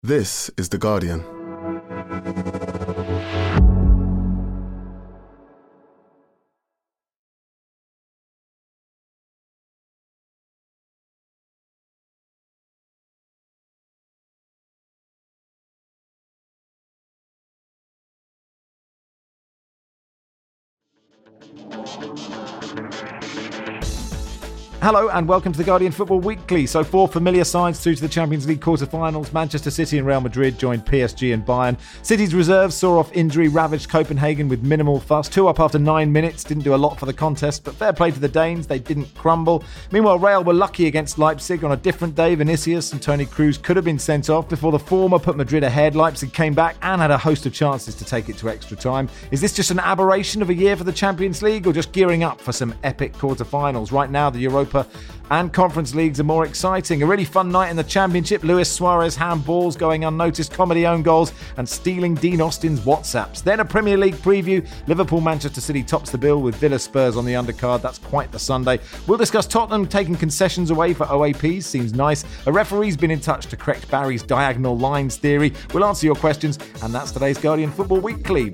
This is The Guardian. Hello and welcome to the Guardian Football Weekly. So 4 familiar sides through to the Champions League quarter-finals. Manchester City and Real Madrid joined PSG and Bayern. City's reserves saw off injury-ravaged Copenhagen with minimal fuss. 2 up after 9 minutes, didn't do a lot for the contest, but fair play to the Danes, they didn't crumble. Meanwhile, Real were lucky against Leipzig. On a different day, Vinicius and Toni Kroos could have been sent off before the former put Madrid ahead. Leipzig came back and had a host of chances to take it to extra time. Is this just an aberration of a year for the Champions League or just gearing up for some epic quarter-finals? Right now, the Europa and Conference Leagues are more exciting. A really fun night in the Championship. Luis Suarez handballs going unnoticed, comedy own goals and stealing Dean Austin's WhatsApps. Then a Premier League preview. Liverpool-Manchester City tops the bill with Villa Spurs on the undercard. That's quite the Sunday. We'll discuss Tottenham taking concessions away for OAPs. Seems nice. A referee's been in touch to correct Barry's diagonal lines theory. We'll answer your questions, and that's today's Guardian Football Weekly.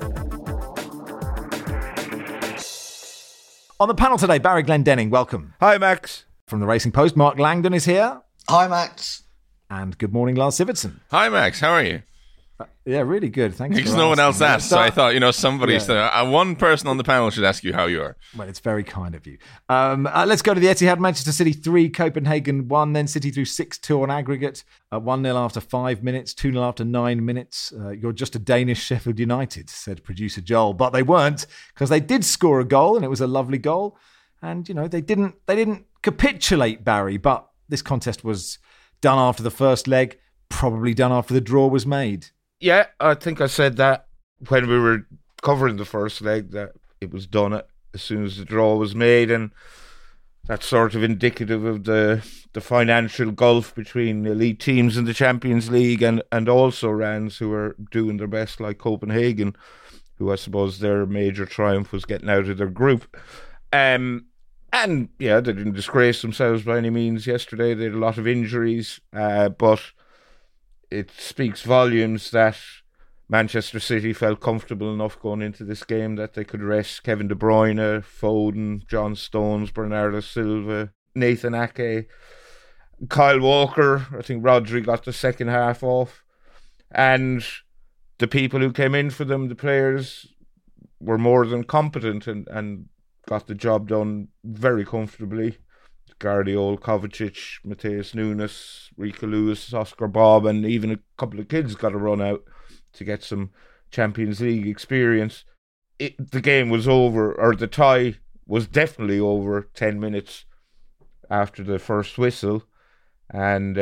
On the panel today, Barry Glendenning, welcome. Hi, Max. From the Racing Post, Mark Langdon is here. Hi, Max. And good morning, Lars Sivertson. Hi, Max. How are you? Yeah, really good. Thanks. Because no one else asked, so I thought, somebody, one person on the panel should ask you how you are. Well, it's very kind of you. Let's go to the Etihad. Manchester City 3, Copenhagen 1, then City threw 6-2 on aggregate. 1-0 after 5 minutes, 2-0 after 9 minutes. You're just a Danish Sheffield United, said producer Joel. But they weren't, because they did score a goal, and it was a lovely goal. And, they didn't capitulate, Barry, but this contest was done after the first leg, probably done after the draw was made. Yeah, I think I said that when we were covering the first leg, that it was done as soon as the draw was made, and that's sort of indicative of the financial gulf between elite teams in the Champions League and also Rans who are doing their best, like Copenhagen, who I suppose their major triumph was getting out of their group. And yeah, they didn't disgrace themselves by any means yesterday. They had a lot of injuries, but it speaks volumes that Manchester City felt comfortable enough going into this game that they could rest Kevin De Bruyne, Foden, John Stones, Bernardo Silva, Nathan Ake, Kyle Walker. I think Rodri got the second half off. And the people who came in for them, the players, were more than competent and got the job done very comfortably. Guardiola, Kovacic, Mateus Nunes, Rico Lewis, Oscar Bob, and even a couple of kids got a run out to get some Champions League experience. The game was over, or the tie was definitely over 10 minutes after the first whistle, and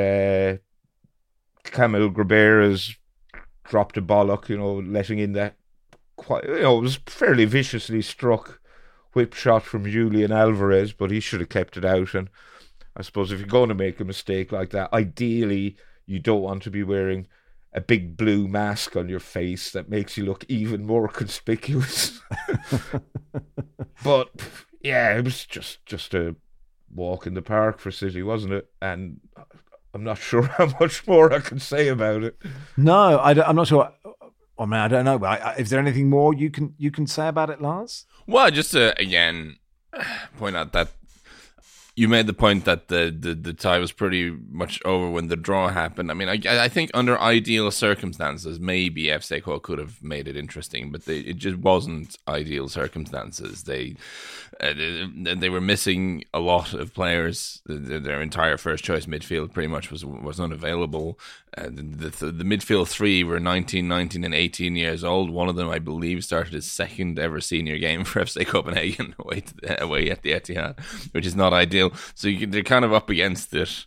Kamil Grabera has dropped a bollock, letting in that quite, it was fairly viciously struck whip shot from Julian Alvarez, but he should have kept it out. And I suppose if you're going to make a mistake like that, ideally you don't want to be wearing a big blue mask on your face that makes you look even more conspicuous. But yeah, it was just a walk in the park for City, wasn't it? And I'm not sure how much more I can say about it. No, I'm not sure. I mean, I don't know. Is there anything more you can say about it, Lars? Well, just to, again, point out that you made the point that the tie was pretty much over when the draw happened. I mean, I think under ideal circumstances, maybe FC Co could have made it interesting, but it just wasn't ideal circumstances. They were missing a lot of players. Their entire first choice midfield pretty much was unavailable. The midfield three were 19, 19 and 18 years old. One of them, I believe, started his second ever senior game for FC Copenhagen away at the Etihad, which is not ideal. So they're kind of up against it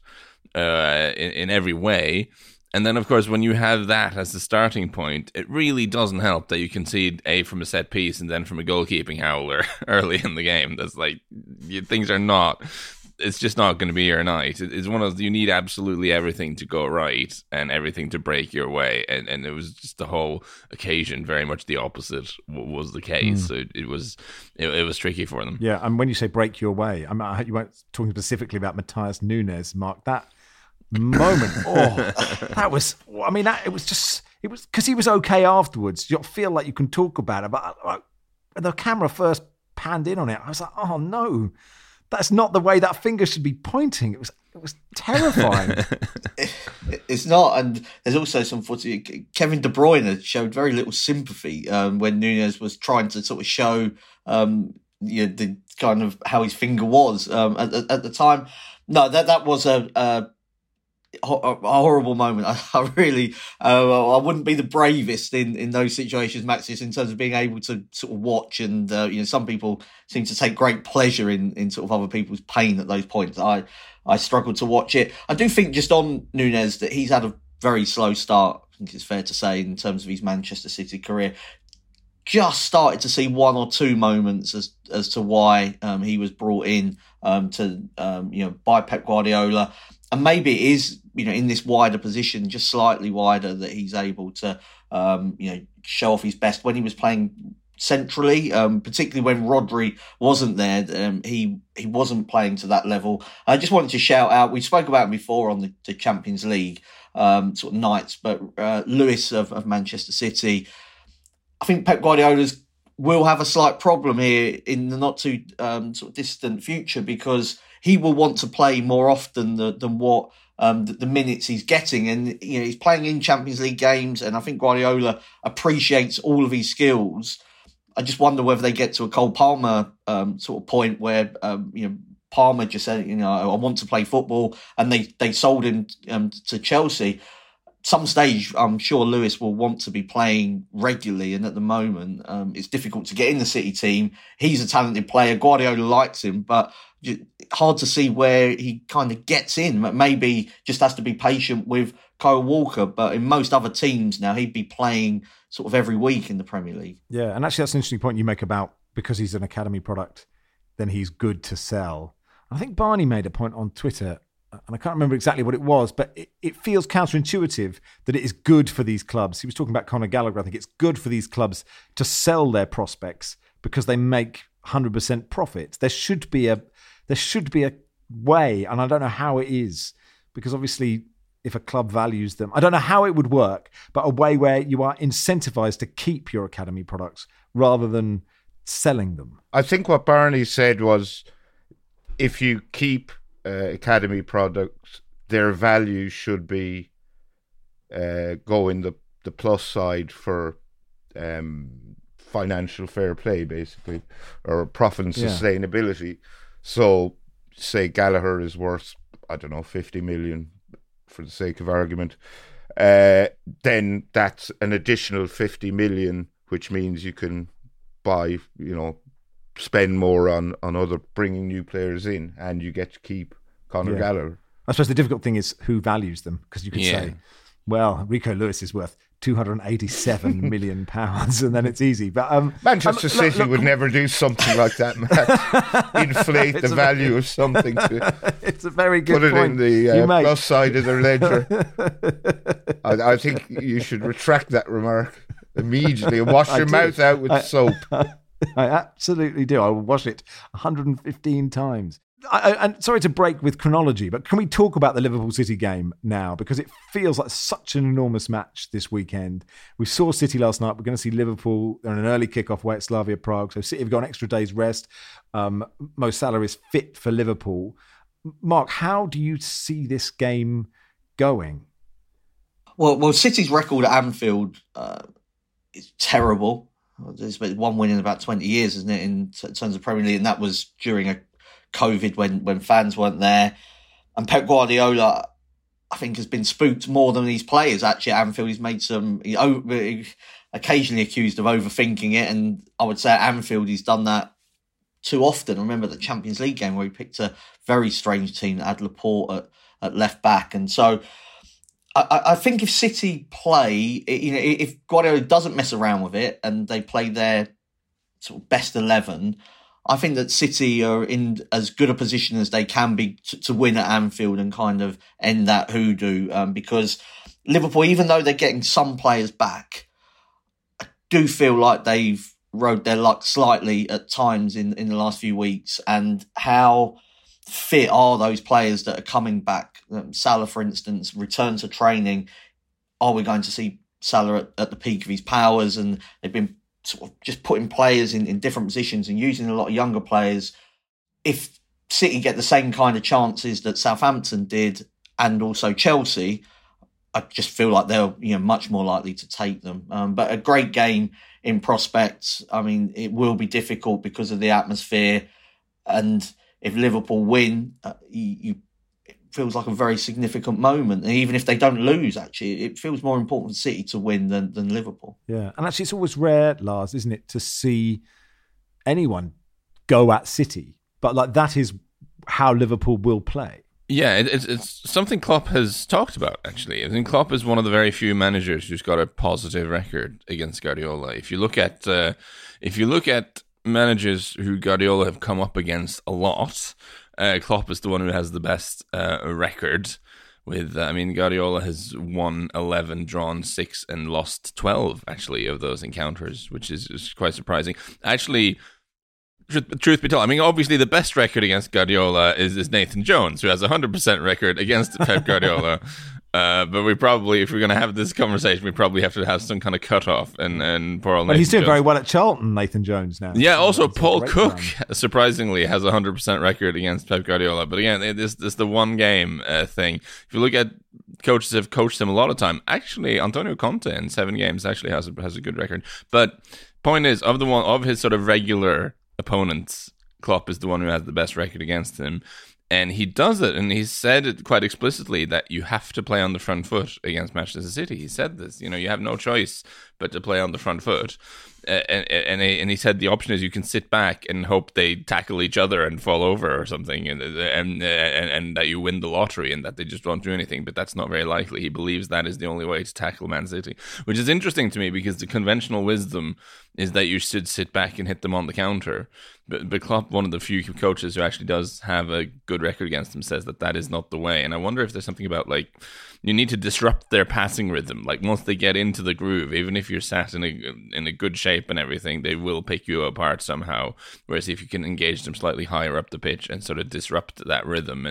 in every way. And then, of course, when you have that as the starting point, it really doesn't help that you concede from a set piece and then from a goalkeeping howler early in the game. That's like, things are not... It's just not going to be your night. It's one of those, you need absolutely everything to go right and everything to break your way. And it was just the whole occasion very much the opposite was the case. So it was tricky for them. Yeah, and when you say break your way, you weren't talking specifically about Mateus Nunes, Mark. moment. That was. I mean, it was because he was okay afterwards. You feel like you can talk about it, but when the camera first panned in on it, I was like, oh no, that's not the way that finger should be pointing. It was terrifying. It's not, and there's also some footage. Kevin De Bruyne showed very little sympathy when Nunez was trying to sort of show the kind of how his finger was at the time. No, that was a horrible moment. I really, I wouldn't be the bravest in those situations, Max, just in terms of being able to sort of watch. And some people seem to take great pleasure in sort of other people's pain at those points. I struggled to watch it. I do think just on Nunez that he's had a very slow start. I think it's fair to say in terms of his Manchester City career. Just started to see one or two moments as to why he was brought in by Pep Guardiola, and maybe it is in this wider position, just slightly wider, that he's able to show off his best when he was playing centrally, particularly when Rodri wasn't there. He wasn't playing to that level. I just wanted to shout out. We spoke about him before on the Champions League sort of nights, but Lewis of Manchester City. I think Pep Guardiola will have a slight problem here in the not too sort of distant future, because he will want to play more often than what the minutes he's getting. And he's playing in Champions League games, and I think Guardiola appreciates all of his skills. I just wonder whether they get to a Cole Palmer sort of point where Palmer just said, I want to play football, and they sold him to Chelsea. Some stage, I'm sure Lewis will want to be playing regularly, and at the moment, it's difficult to get in the City team. He's a talented player. Guardiola likes him, but hard to see where he kind of gets in. Maybe just has to be patient with Kyle Walker, but in most other teams now, he'd be playing sort of every week in the Premier League. Yeah, and actually that's an interesting point you make about because he's an academy product, then he's good to sell. I think Barney made a point on Twitter, and I can't remember exactly what it was, but it feels counterintuitive that it is good for these clubs. He was talking about Conor Gallagher. I think it's good for these clubs to sell their prospects because they make 100% profit. There should be a way, and I don't know how it is, because obviously if a club values them, I don't know how it would work, but a way where you are incentivized to keep your academy products rather than selling them. I think what Barney said was, if you keep academy products, their value should be going the plus side for financial fair play, basically, or profit and sustainability. So, say Gallagher is worth, 50 million for the sake of argument, then that's an additional 50 million, which means you can buy, spend more on other bringing new players in, and you get to keep Conor Gallagher. I suppose the difficult thing is who values them, because you could say, well, Rico Lewis is worth £287 million, and then it's easy. But Manchester City would never do something like that, Matt. Inflate the value of something to it's a very good put point. It in the plus side of their ledger. I think you should retract that remark immediately and wash your mouth out with soap. I absolutely do. I will wash it 115 times. And sorry to break with chronology, but can we talk about the Liverpool City game now? Because it feels like such an enormous match this weekend. We saw City last night. We're going to see Liverpool on an early kickoff away at Slavia Prague. So City have got an extra day's rest. Mo Salah is fit for Liverpool. Mark, how do you see this game going? Well, City's record at Anfield is terrible. There's been one win in about 20 years, isn't it, in terms of Premier League? And that was during a COVID when fans weren't there. And Pep Guardiola, I think, has been spooked more than these players. Actually, at Anfield, he's made occasionally accused of overthinking it. And I would say at Anfield, he's done that too often. I remember the Champions League game where he picked a very strange team that had Laporte at left back. And so I think if City play, if Guardiola doesn't mess around with it and they play their sort of best 11, I think that City are in as good a position as they can be to win at Anfield and kind of end that hoodoo. Because Liverpool, even though they're getting some players back, I do feel like they've rode their luck slightly at times in the last few weeks, and how fit are those players that are coming back? Salah, for instance, return to training. Are we going to see Salah at the peak of his powers? And they've been sort of just putting players in different positions and using a lot of younger players. If City get the same kind of chances that Southampton did and also Chelsea, I just feel like they're much more likely to take them. But a great game in prospect. I mean, it will be difficult because of the atmosphere. And if Liverpool win, it feels like a very significant moment. And even if they don't lose, actually, it feels more important for City to win than Liverpool. Yeah, and actually it's always rare, Lars, isn't it, to see anyone go at City. But like that is how Liverpool will play. Yeah, it's something Klopp has talked about, actually. I think Klopp is one of the very few managers who's got a positive record against Guardiola. If you look at managers who Guardiola have come up against a lot, Klopp is the one who has the best record. With Guardiola has won 11, drawn 6, and lost 12, actually, of those encounters, which is quite surprising. Actually, truth be told, obviously the best record against Guardiola is Nathan Jones, who has a 100% record against Pep Guardiola. But we probably, if we're going to have this conversation, we probably have to have some kind of cutoff. And poor old Nathan he's doing Jones. very well at Charlton, Nathan Jones, now. Yeah, also Paul Cook, surprisingly, has a 100% record against Pep Guardiola. But again, it's the one game thing. If you look at coaches have coached him a lot of time, actually, Antonio Conte in 7 games actually has a good record. But point is, of his sort of regular opponents, Klopp is the one who has the best record against him. And he does it, and he said it quite explicitly that you have to play on the front foot against Manchester City. He said this, you have no choice but to play on the front foot. And he said the option is you can sit back and hope they tackle each other and fall over or something, and that you win the lottery and that they just won't do anything. But that's not very likely. He believes that is the only way to tackle Man City, which is interesting to me because the conventional wisdom is that you should sit back and hit them on the counter. But Klopp, one of the few coaches who actually does have a good record against them, says that is not the way. And I wonder if there's something about, like, you need to disrupt their passing rhythm. Like, once they get into the groove, even if you're sat in a good shape and everything, they will pick you apart somehow. Whereas if you can engage them slightly higher up the pitch and sort of disrupt that rhythm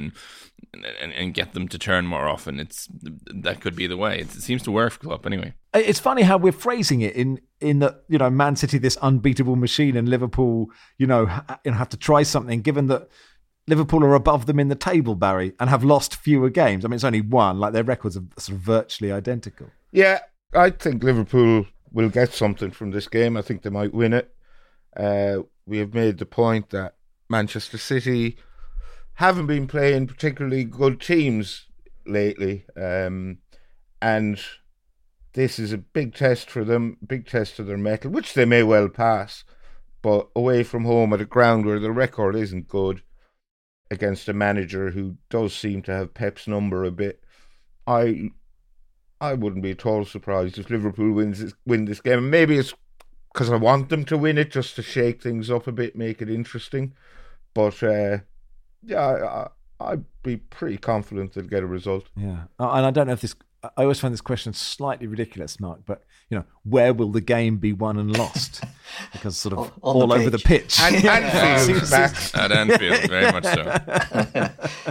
and get them to turn more often, that could be the way. It seems to work for Klopp anyway. It's funny how we're phrasing it in that, Man City, this unbeatable machine, and Liverpool, have to try something, given that Liverpool are above them in the table, Barry, and have lost fewer games. It's only one. Like, their records are sort of virtually identical. Yeah, I think Liverpool will get something from this game. I think they might win it. We have made the point that Manchester City haven't been playing particularly good teams lately. And this is a big test for them, big test of their mettle, which they may well pass. But away from home at a ground where the record isn't good, against a manager who does seem to have Pep's number a bit, I wouldn't be at all surprised if Liverpool win this game. And maybe it's because I want them to win it, just to shake things up a bit, make it interesting. But I'd be pretty confident they'll get a result. Yeah, and I don't know if this. I always find this question slightly ridiculous, Mark. But where will the game be won and lost? Because sort of all over the pitch. And Anfield back at Anfield, very much so.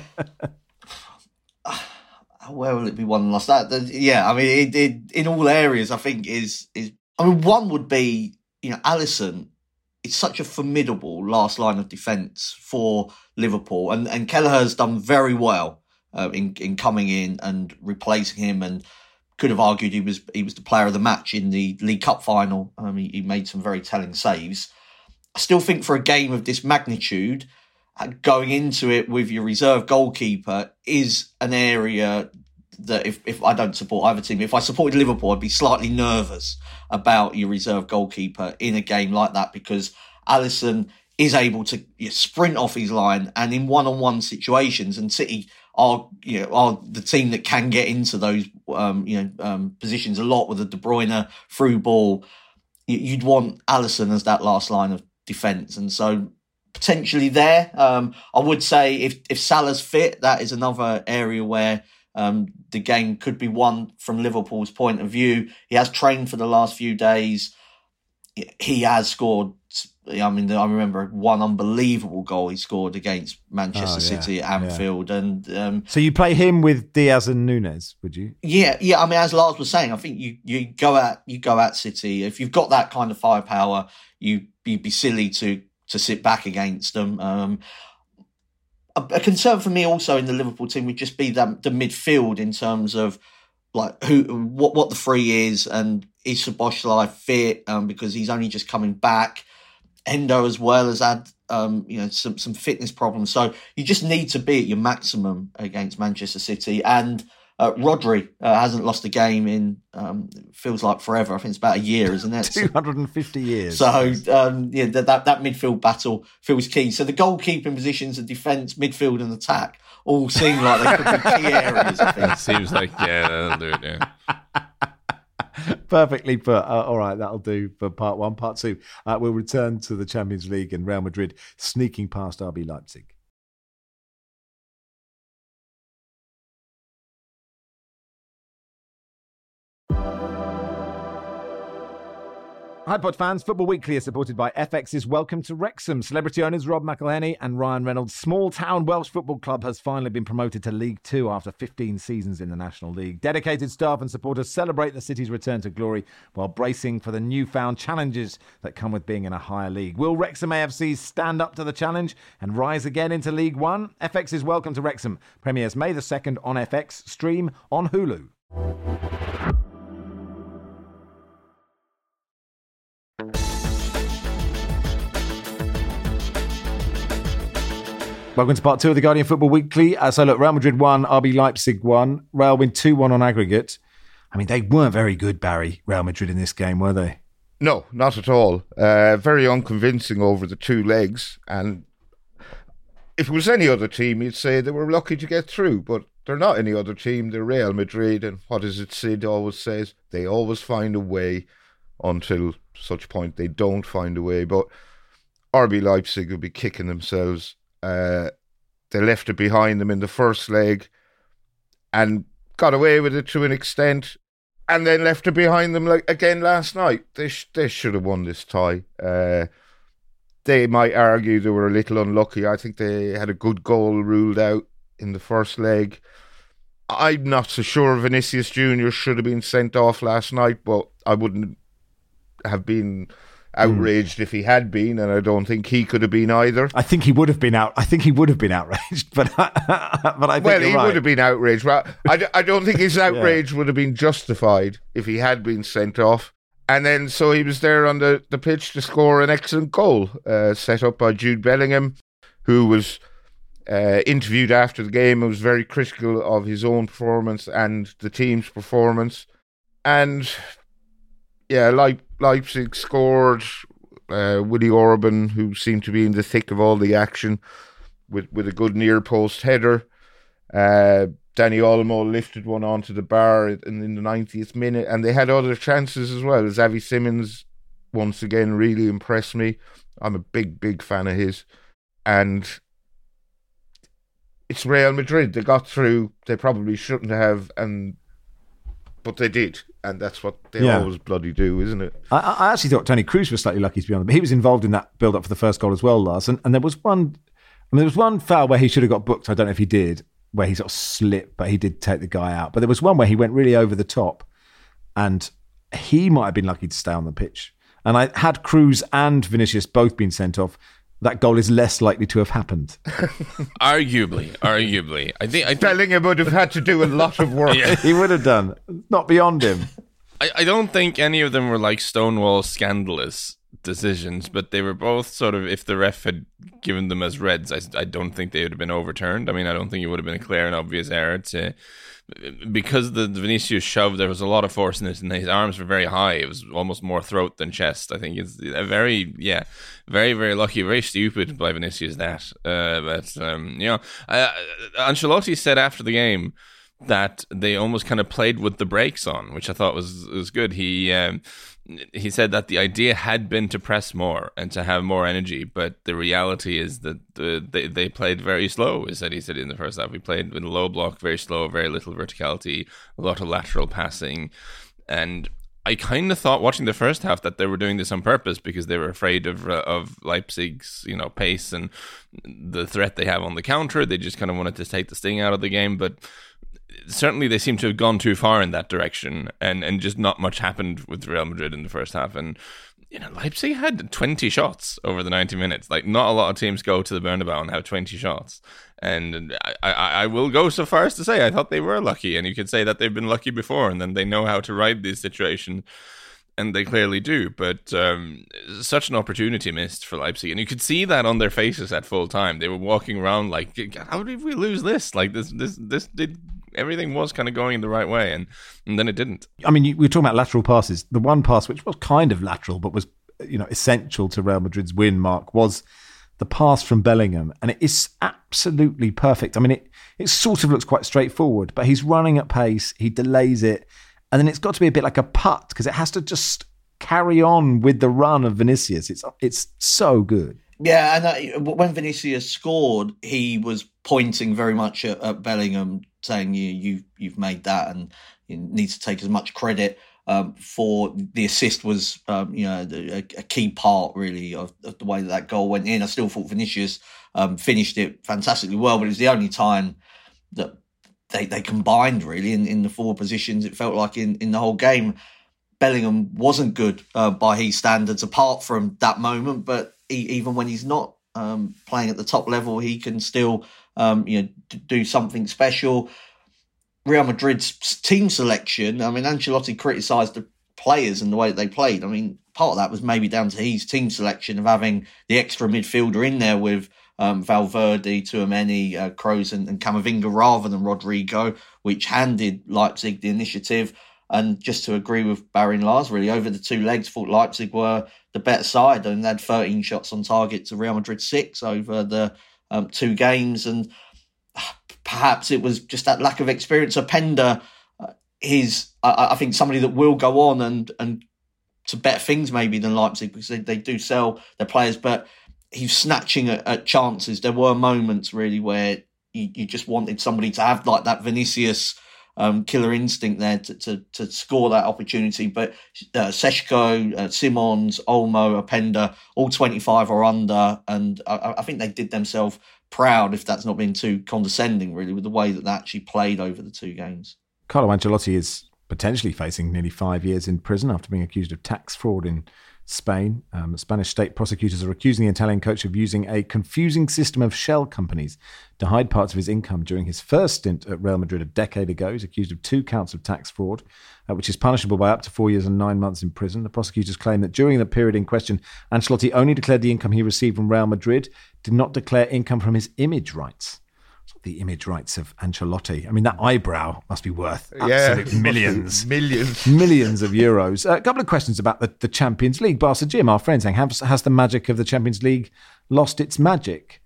Where will it be won and lost? In all areas, I think is. One would be, Alisson. It's such a formidable last line of defence for Liverpool, and Kelleher's done very well in coming in and replacing him, and could have argued he was the player of the match in the League Cup final. He made some very telling saves. I still think for a game of this magnitude, going into it with your reserve goalkeeper is an area that if I don't support either team, if I supported Liverpool, I'd be slightly nervous about your reserve goalkeeper in a game like that, because Alisson is able to sprint off his line, and in one-on-one situations, and City are the team that can get into those positions a lot with the De Bruyne through ball. You'd want Alisson as that last line of defence, and so potentially there. I would say if Salah's fit, that is another area where the game could be won from Liverpool's point of view. He has trained for the last few days. He has scored I mean, I remember one unbelievable goal he scored against Manchester City at Anfield, and so you play him with Diaz and Nunes, would you? Yeah. I mean, as Lars was saying, I think you go at City if you've got that kind of firepower. You'd be silly to sit back against them. A concern for me also in the Liverpool team would just be the midfield in terms of like what the three is, and is Szoboszlai fit because he's only just coming back. Endo as well has had some fitness problems, so you just need to be at your maximum against Manchester City. And Rodri hasn't lost a game in feels like forever. I think it's about a year, isn't it? 250 years. So that midfield battle feels key. So the goalkeeping positions, the defence, midfield, and attack all seem like they could be key areas. I think It seems like that'll do it. Yeah. Perfectly put. All right, that'll do for part one. Part two, we'll return to the Champions League and Real Madrid sneaking past RB Leipzig. Hi Pod fans, Football Weekly is supported by FX's Welcome to Wrexham. Celebrity owners Rob McElhenney and Ryan Reynolds' small-town Welsh football club has finally been promoted to League Two after 15 seasons in the National League. Dedicated staff and supporters celebrate the city's return to glory while bracing for the newfound challenges that come with being in a higher league. Will Wrexham AFC stand up to the challenge and rise again into League One? FX's Welcome to Wrexham premieres May the 2nd on FX, stream on Hulu. Welcome to part two of the Guardian Football Weekly. So look, Real Madrid won, RB Leipzig won. Real win 2-1 on aggregate. I mean, they weren't very good, Barry, Real Madrid in this game, were they? No, not at all. Very unconvincing over the two legs. And if it was any other team, you'd say they were lucky to get through. But they're not any other team. They're Real Madrid. And what is it Sid always says? They always find a way until such point they don't find a way. But RB Leipzig will be kicking themselves. They left it behind them in the first leg and got away with it to an extent, and then left it behind them again last night. They should have won this tie. They might argue they were a little unlucky. I think they had a good goal ruled out in the first leg. I'm not so sure Vinicius Jr. should have been sent off last night, but I wouldn't have been outraged if he had been, and I don't think he could have been either. I think he would have been out. I think he would have been outraged, but I think he would have been outraged. But I don't think his outrage would have been justified if he had been sent off. And then so he was there on the pitch to score an excellent goal, set up by Jude Bellingham, who was interviewed after the game and was very critical of his own performance and the team's performance. And Leipzig scored. Willy Orban, who seemed to be in the thick of all the action, with a good near post header. Dani Olmo lifted one onto the bar in the 90th minute, and they had other chances as well. Xavi Simons once again really impressed me. I'm a big fan of his, and it's Real Madrid. They got through. They probably shouldn't have, but they did, and that's what they always bloody do, isn't it? I actually thought Toni Kroos was slightly lucky to be on, but he was involved in that build-up for the first goal as well, Lars. And there was one foul where he should have got booked. I don't know if he did, where he sort of slipped, but he did take the guy out. But there was one where he went really over the top, and he might have been lucky to stay on the pitch. And I had Kroos and Vinicius both been sent off, that goal is less likely to have happened. Arguably. I think Bellingham would have had to do a lot of work. Yeah. He would have done. Not beyond him. I don't think any of them were like Stonewall scandalous decisions, but they were both sort of, if the ref had given them as reds, I don't think they would have been overturned. I mean, I don't think it would have been a clear and obvious error because the Vinicius shove, there was a lot of force in it, and his arms were very high. It was almost more throat than chest. I think it's a very, very lucky, very stupid by Vinicius that. Ancelotti said after the game that they almost kind of played with the brakes on, which I thought was good. He said that the idea had been to press more and to have more energy, but the reality is that they played very slow. He said in the first half, we played with a low block, very slow, very little verticality, a lot of lateral passing. And I kind of thought watching the first half that they were doing this on purpose because they were afraid of Leipzig's, pace and the threat they have on the counter. They just kind of wanted to take the sting out of the game, but certainly they seem to have gone too far in that direction, and just not much happened with Real Madrid in the first half. And Leipzig had 20 shots over the 90 minutes. Like, not a lot of teams go to the Bernabeu and have 20 shots. And I will go so far as to say I thought they were lucky, and you could say that they've been lucky before, and then they know how to ride these situations, and they clearly do. But such an opportunity missed for Leipzig, and you could see that on their faces at full time. They were walking around like, how did we lose this? Like, this did. Everything was kind of going in the right way, and then it didn't. I mean, we were talking about lateral passes. The one pass which was kind of lateral but was, essential to Real Madrid's win, Mark, was the pass from Bellingham, and it is absolutely perfect. I mean, it sort of looks quite straightforward, but he's running at pace, he delays it, and then it's got to be a bit like a putt because it has to just carry on with the run of Vinicius. It's so good. Yeah, and when Vinicius scored, he was pointing very much at Bellingham, saying you've made that, and you need to take as much credit for the assist. Was a key part really of the way that goal went in. I still thought Vinicius finished it fantastically well, but it was the only time that they combined really in the forward positions. It felt like in the whole game, Bellingham wasn't good by his standards apart from that moment, but even when he's not playing at the top level, he can still do something special. Real Madrid's team selection, I mean, Ancelotti criticised the players and the way that they played. I mean, part of that was maybe down to his team selection of having the extra midfielder in there with Valverde, Tchouaméni, Kroos and Camavinga rather than Rodrigo, which handed Leipzig the initiative. And just to agree with Barry and Lars, really, over the two legs, thought Leipzig were the better side, and they had 13 shots on target to Real Madrid 6 over the 2 games. And perhaps it was just that lack of experience. Openda is, I think, somebody that will go on and to better things maybe than Leipzig, because they do sell their players, but he's snatching at chances. There were moments really where you just wanted somebody to have like that Vinicius killer instinct there to score that opportunity. But Seshko, Simons, Olmo, Openda, all 25 or under, and I think they did themselves proud, if that's not been too condescending really, with the way that they actually played over the 2 games. Carlo Ancelotti is potentially facing nearly 5 years in prison after being accused of tax fraud in Spain. Spanish state prosecutors are accusing the Italian coach of using a confusing system of shell companies to hide parts of his income during his first stint at Real Madrid a decade ago. He's accused of 2 counts of tax fraud, which is punishable by up to 4 years and 9 months in prison. The prosecutors claim that during the period in question, Ancelotti only declared the income he received from Real Madrid, did not declare income from his image rights. The image rights of Ancelotti. I mean, that eyebrow must be worth millions. Millions of euros. A couple of questions about the Champions League. Barca Jim, our friend, saying, has the magic of the Champions League lost its magic?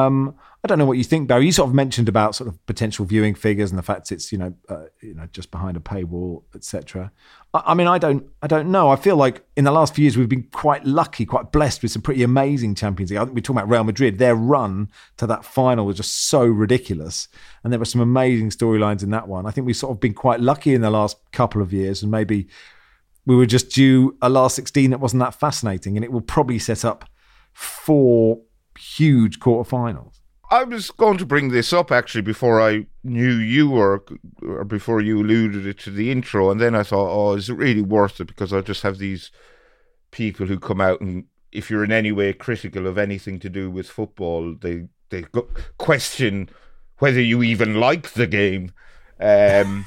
I don't know what you think, Barry. You sort of mentioned about sort of potential viewing figures and the fact it's just behind a paywall, etc. I mean, I don't know. I feel like in the last few years we've been quite lucky, quite blessed with some pretty amazing Champions League. I think we're talking about Real Madrid. Their run to that final was just so ridiculous, and there were some amazing storylines in that one. I think we've sort of been quite lucky in the last couple of years, and maybe we were just due a last 16 that wasn't that fascinating, and it will probably set up 4 huge quarterfinals. I was going to bring this up actually before I knew you were, or before you alluded it to the intro, and then I thought, is it really worth it? Because I just have these people who come out, and if you're in any way critical of anything to do with football, they question whether you even like the game, and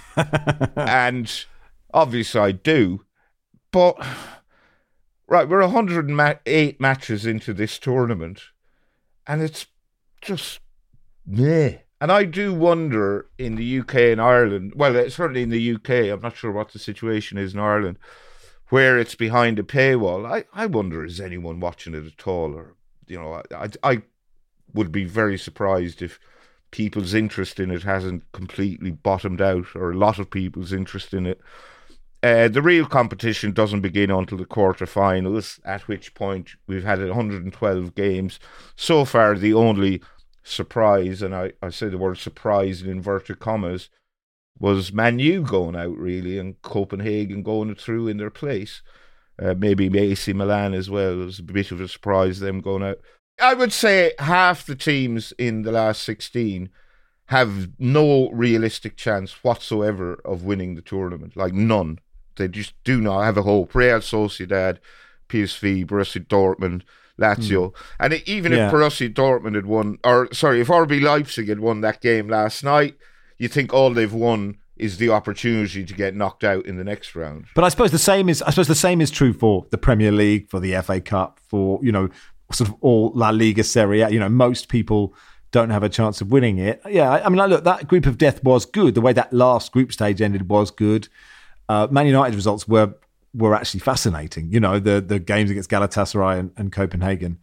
obviously I do. But right, we're 108 matches into this tournament, and it's just meh. And I do wonder in the UK and Ireland, well, certainly in the UK, I'm not sure what the situation is in Ireland, where it's behind a paywall. I wonder, is anyone watching it at all? Or, I would be very surprised if people's interest in it hasn't completely bottomed out, or a lot of people's interest in it. The real competition doesn't begin until the quarterfinals, at which point we've had 112 games. So far, the only surprise, and I say the word surprise in inverted commas, was Man U going out, really, and Copenhagen going through in their place. Maybe AC Milan as well. It was a bit of a surprise, them going out. I would say half the teams in the last 16 have no realistic chance whatsoever of winning the tournament. Like, none. They just do not have a hope. Real Sociedad, PSV, Borussia Dortmund, Lazio. And even if Borussia Dortmund had won, if RB Leipzig had won that game last night, you think all they've won is the opportunity to get knocked out in the next round. But I suppose the same is true for the Premier League, for the FA Cup, for, sort of all La Liga, Serie A. Most people don't have a chance of winning it. Yeah, I mean, look, that group of death was good. The way that last group stage ended was good. Man United results were actually fascinating. The games against Galatasaray and Copenhagen.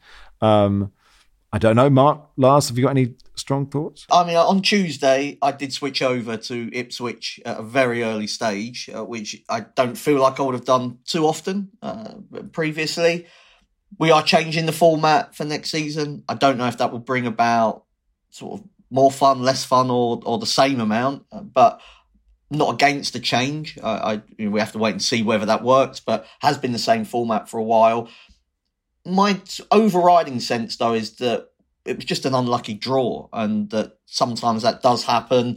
I don't know, Mark, Lars, have you got any strong thoughts? I mean, on Tuesday, I did switch over to Ipswich at a very early stage, which I don't feel like I would have done too often previously. We are changing the format for next season. I don't know if that will bring about sort of more fun, less fun, or the same amount, but not against the change. We have to wait and see whether that works, but has been the same format for a while. My overriding sense, though, is that it was just an unlucky draw, and that sometimes that does happen.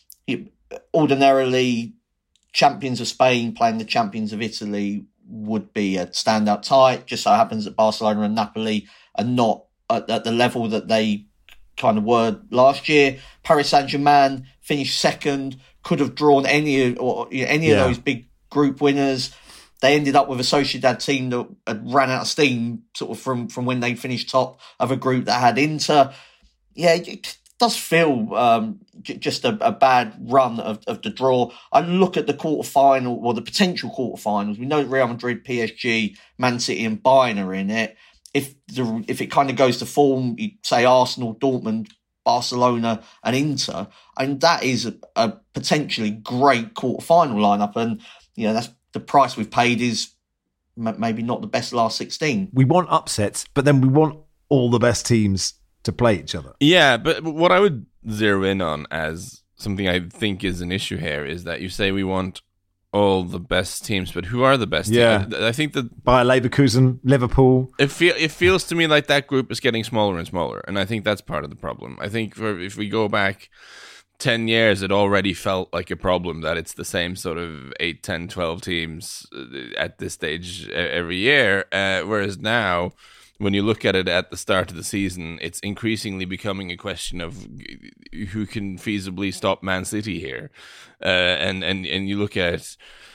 Ordinarily, champions of Spain playing the champions of Italy would be a standout tie. Just so happens that Barcelona and Napoli are not at the level that they kind of were last year. Paris Saint-Germain finished second, could have drawn any of those big group winners. They ended up with a Sociedad team that had ran out of steam sort of from when they finished top of a group that had Inter. Yeah, it does feel just a bad run of the draw. I look at the quarterfinal, or the potential quarterfinals. We know Real Madrid, PSG, Man City and Bayern are in it. If it kind of goes to form, you say Arsenal, Dortmund, Barcelona and Inter, and that is a potentially great quarterfinal lineup. And, that's the price we've paid is maybe not the best last 16. We want upsets, but then we want all the best teams to play each other. Yeah, but what I would zero in on as something I think is an issue here is that you say we want all the best teams, but who are the best teams? I think that Bayer Leverkusen, Liverpool. It feels to me like that group is getting smaller and smaller, and I think that's part of the problem. I think if we go back 10 years, it already felt like a problem that it's the same sort of 8, 10, 12 teams at this stage every year, whereas now, when you look at it at the start of the season, it's increasingly becoming a question of who can feasibly stop Man City here. And you look at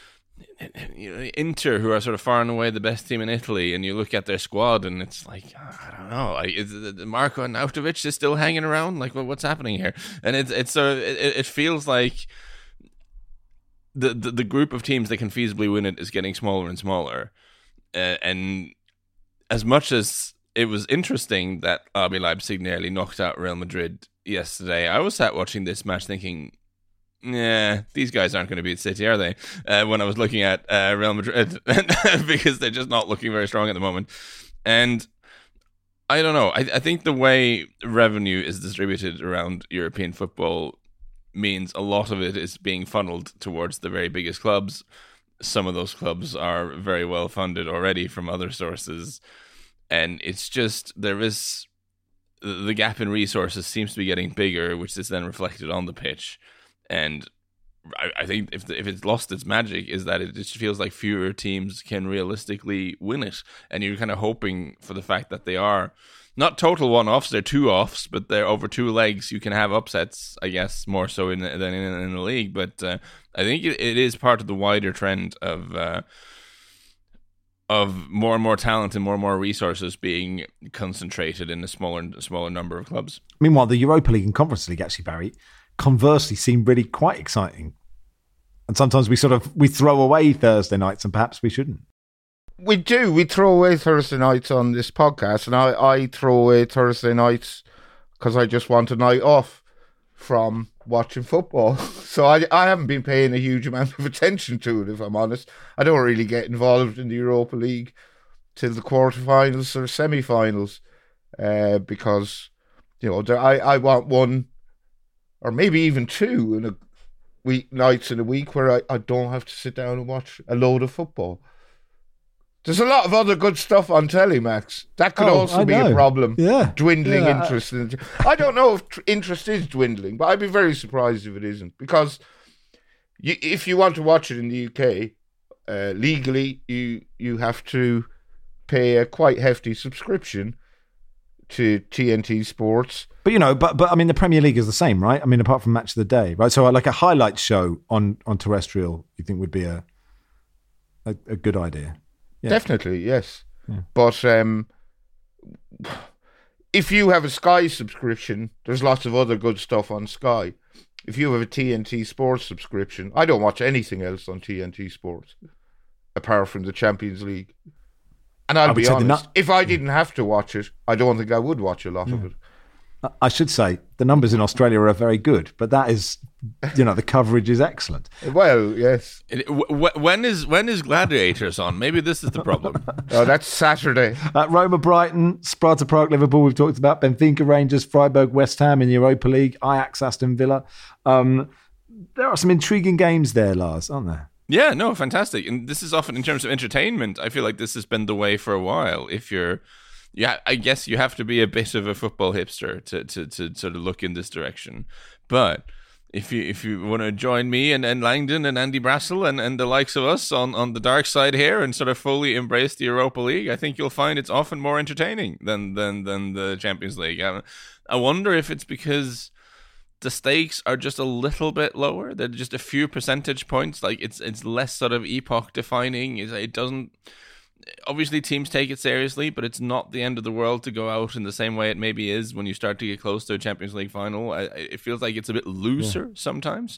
Inter, who are sort of far and away the best team in Italy, and you look at their squad, and it's like, I don't know, like Marko Arnautovic is still hanging around. Like, what's happening here? And it feels like the group of teams that can feasibly win it is getting smaller and smaller. And as much as it was interesting that RB Leipzig nearly knocked out Real Madrid yesterday, I was sat watching this match thinking, these guys aren't going to beat City, are they? When I was looking at Real Madrid, because they're just not looking very strong at the moment. And I don't know. I think the way revenue is distributed around European football means a lot of it is being funneled towards the very biggest clubs. Some of those clubs are very well funded already from other sources. And it's just, the gap in resources seems to be getting bigger, which is then reflected on the pitch. And I think if it's lost its magic, is that it just feels like fewer teams can realistically win it. And you're kind of hoping for the fact that they are not total one-offs, they're two-offs, but they're over two legs. You can have upsets, I guess, more so than in the league. But I think it is part of the wider trend of more and more talent and more resources being concentrated in a smaller number of clubs. Meanwhile, the Europa League and Conference League, actually, Barry, conversely seem really quite exciting. And sometimes we throw away Thursday nights, and perhaps we shouldn't. We do. We throw away Thursday nights on this podcast, and I throw away Thursday nights because I just want a night off from watching football. So I haven't been paying a huge amount of attention to it, if I'm honest. I don't really get involved in the Europa League till the quarterfinals or semi-finals because, I want one or maybe even two nights in a week where I don't have to sit down and watch a load of football. There's a lot of other good stuff on telly, Max. That could also be a problem. Yeah. Dwindling interest. I don't know if interest is dwindling, but I'd be very surprised if it isn't. Because if you want to watch it in the UK, legally, you have to pay a quite hefty subscription to TNT Sports. But but I mean, the Premier League is the same, right? I mean, apart from Match of the Day, right? So like a highlight show on terrestrial, you think would be a good idea? Yeah. Definitely, yes. Yeah. But if you have a Sky subscription, there's lots of other good stuff on Sky. If you have a TNT Sports subscription, I don't watch anything else on TNT Sports apart from the Champions League. And I'll be honest, if I didn't have to watch it, I don't think I would watch a lot of it. I should say the numbers in Australia are very good, but that is, the coverage is excellent. Well, yes. When is Gladiators on? Maybe this is the problem. Oh, that's Saturday. Roma, Brighton, Sparta Prague, Liverpool. We've talked about Benfica, Rangers, Freiburg, West Ham in the Europa League, Ajax, Aston Villa. There are some intriguing games there, Lars, aren't there? Yeah, no, fantastic. And this is often in terms of entertainment. I feel like this has been the way for a while. I guess you have to be a bit of a football hipster to sort of look in this direction. But if you want to join me and Langdon and Andy Brassel and the likes of us on the dark side here and sort of fully embrace the Europa League, I think you'll find it's often more entertaining than the Champions League. I wonder if it's because the stakes are just a little bit lower. They're just a few percentage points. Like it's less sort of epoch defining. It doesn't. Obviously, teams take it seriously, but it's not the end of the world to go out in the same way it maybe is when you start to get close to a Champions League final. It feels like it's a bit looser sometimes.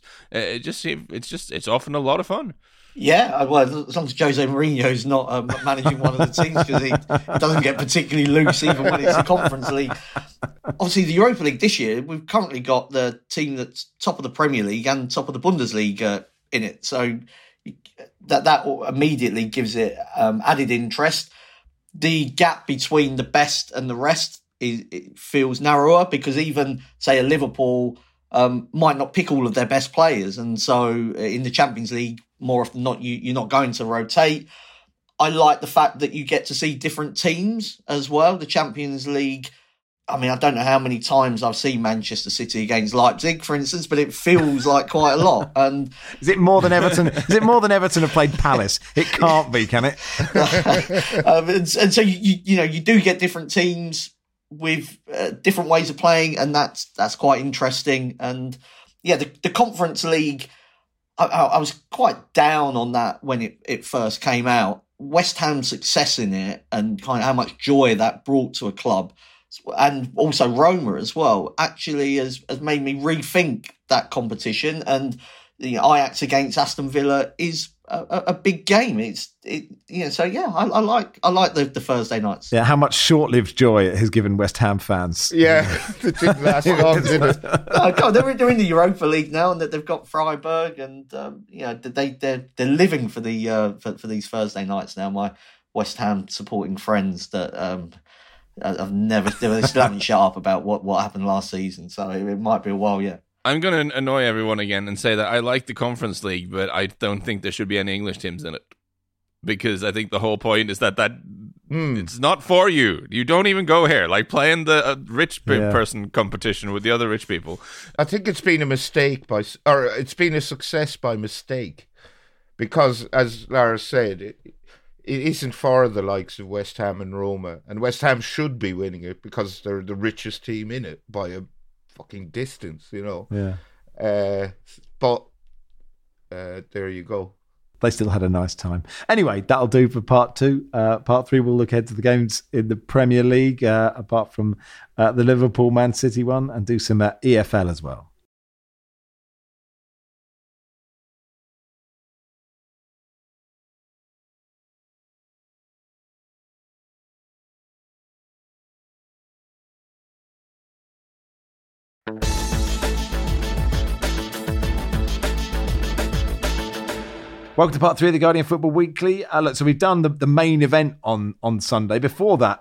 It's often a lot of fun. Yeah, well, as long as Jose Mourinho's not managing one of the teams, because he doesn't get particularly loose even when it's the Conference League. Obviously, the Europa League this year, we've currently got the team that's top of the Premier League and top of the Bundesliga in it. So that immediately gives it added interest. The gap between the best and the rest it feels narrower because even, say, a Liverpool might not pick all of their best players. And so in the Champions League, more often than not, you're not going to rotate. I like the fact that you get to see different teams as well. The Champions League, I mean, I don't know how many times I've seen Manchester City against Leipzig, for instance, but it feels like quite a lot. And is it more than Everton? Is it more than Everton have played Palace? It can't be, can it? And so you do get different teams with different ways of playing, and that's quite interesting. And yeah, the Conference League, I was quite down on that when it first came out. West Ham's success in it and kind of how much joy that brought to a club, and also Roma as well, actually has made me rethink that competition. And Ajax against Aston Villa is a big game. So yeah, I like the Thursday nights. Yeah, how much short-lived joy it has given West Ham fans. Yeah, it didn't last long, did it? God, they're in the Europa League now, and that they've got Freiburg, and they're living for the for these Thursday nights now. My West Ham supporting friends that they still haven't shut up about what happened last season, so it might be a while yet. I'm going to annoy everyone again and say that I like the Conference League, but I don't think there should be any English teams in it. Because I think the whole point is that it's not for you. You don't even go here. Like playing the rich person competition with the other rich people. I think it's been a mistake it's been a success by mistake. Because, as Lara said, it isn't for the likes of West Ham and Roma. And West Ham should be winning it because they're the richest team in it by a fucking distance, Yeah. But there you go. They still had a nice time. Anyway, that'll do for part 2. Part 3, we'll look ahead to the games in the Premier League, apart from the Liverpool-Man City one, and do some EFL as well. Welcome to part 3 of the Guardian Football Weekly. So we've done the main event on Sunday. Before that,